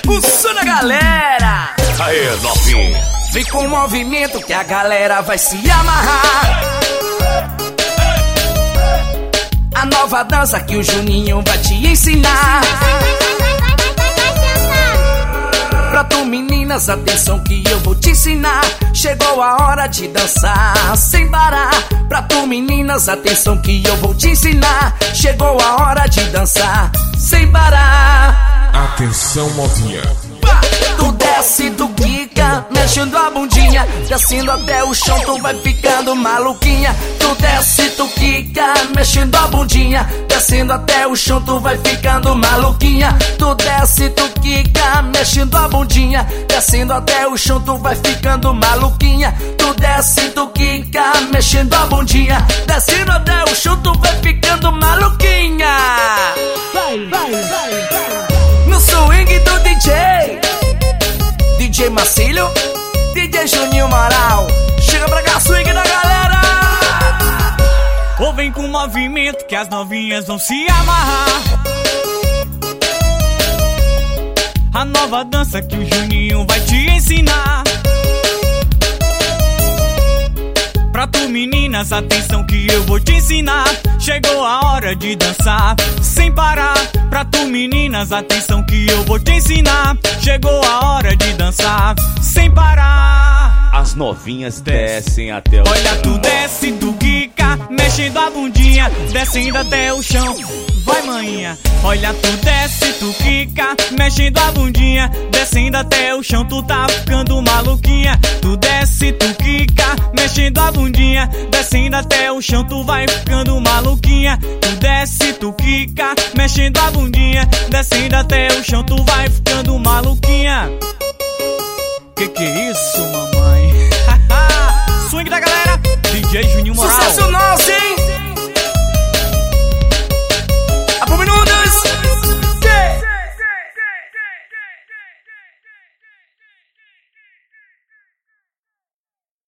O som da galera. Aê, novinha. Vem com o movimento que a galera vai se amarrar. A nova dança que o Juninho vai te ensinar. Pra tu meninas, atenção que eu vou te ensinar. Chegou a hora de dançar sem parar. Pra tu meninas, atenção que eu vou te ensinar. Chegou a hora de dançar sem parar. Atenção, novinha. Tu desce, tu quica, mexendo a bundinha, descendo até o chão, tu vai ficando maluquinha. Tu desce, tu quica, mexendo a bundinha, descendo até o chão, tu vai ficando maluquinha. Tu desce, tu quica, mexendo a bundinha, descendo até o chão, tu vai ficando maluquinha. Tu desce, tu quica, mexendo a bundinha, descendo até o chão, tu vai ficando maluquinha. No swing do DJ Marcílio, DJ Juninho Moral. Chega pra cá, swing da galera. Ou vem com movimento que as novinhas vão se amarrar. A nova dança que o Juninho vai te ensinar. Pra tu meninas, atenção que eu vou te ensinar. Chegou a hora de dançar sem parar. Pra tu meninas, atenção que eu vou te ensinar. Chegou a hora de dançar sem parar. As novinhas descem até o Olha, chão. tu desce, tu quica, mexendo a bundinha, descendo até o chão. Vai, maninha. Olha, tu desce, tu quica, mexendo a bundinha, descendo até o chão, tu tá ficando maluquinha. Tu desce, tu quica, mexendo a bundinha, descendo até o chão, tu vai ficando maluquinha. Tu desce, tu quica, mexendo a bundinha, descendo até o chão, tu vai ficando maluquinha. Que é isso, mamãe? Swing da galera, DJ Juninho Moral.